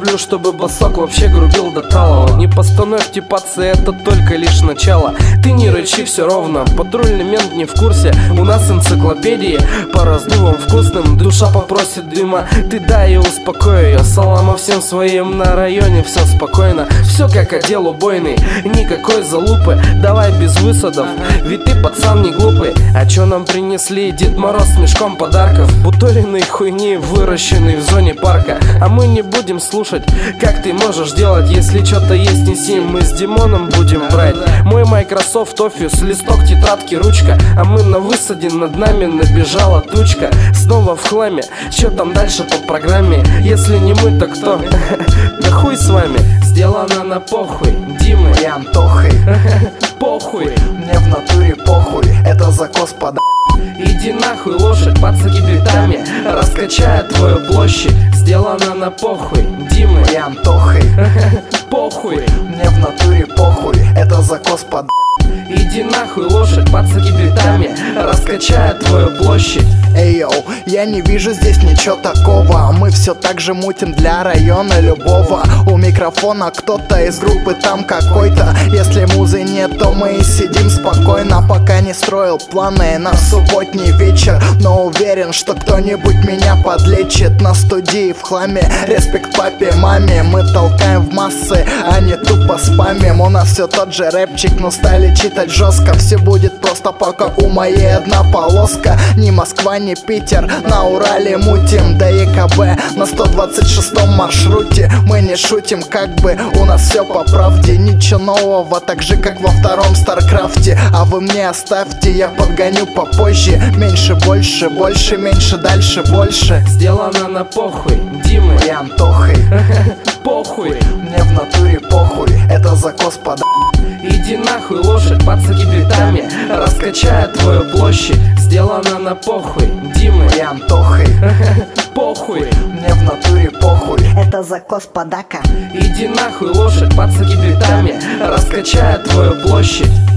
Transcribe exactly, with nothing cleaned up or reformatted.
люблю, чтобы басок вообще грубил до талого. Не постановьте, пацы, это только лишь начало. Ты не рычи, все ровно, патрульный мент не в курсе. У нас энциклопедии по раздувам вкусным. Душа попросит дыма, ты дай и успокой ее. Салама всем своим, на районе все спокойно. Все как отдел убойный, никакой залупы. Давай без высадов, ведь ты пацан не глупый. А чё нам принесли? Дед Мороз с мешком подарков, буториной хуйни, выращенный в зоне парка. А мы не будем слушать, как ты можешь делать. Если что-то есть, неси, мы с Димоном будем брать. Мой Microsoft Office, листок, тетрадки, ручка. А мы на высаде, над нами набежала тучка. Снова в хламе, чё там дальше по программе? Если не мы, то кто? Да хуй с вами. Сделано на похуй, Димы и Антохой. Похуй, мне в натуре похуй, это закос под... Иди нахуй, лошадь, под сагибритами, раскачает твою площадь. Сделано на похуй, Димы и Антохой. Похуй, мне в натуре похуй, это закос под... Иди нахуй, лошадь, под сагибритами, раскачает твою площадь. Эй, йоу, я не вижу здесь ничего такого. Мы все так же мутим для района любого. У микрофона кто-то из группы там какой-то. Если музы нет, то мы и сидим спокойно. Пока не строил планы на субботний вечер, но уверен, что кто-нибудь меня подлечит. На студии в хламе, респект папе, маме. Мы толкаем в массы, а не тупо спамим. У нас все тот же рэпчик, но стали читать жестко. Все будет просто, пока у моей одна полоска. Ни Москва, не Питер, на Урале мутим. До ЕКБ на сто двадцать шестом маршруте. Мы не шутим, как бы у нас все по правде. Ничего нового, так же как во втором Старкрафте. А вы мне оставьте, я подгоню попозже. Меньше, больше, больше, меньше, дальше, больше. Сделано на похуй, Димы и Антохой. Похуй, мне в натуре похуй, это закос под... Иди нахуй, лошадь, под сагибритами, раскачает твою площадь. Сделано на похуй, Димы и Антохой. Похуй, мне в натуре похуй, это закос подака. Иди нахуй, лошадь, под сагибритами, раскачает твою площадь.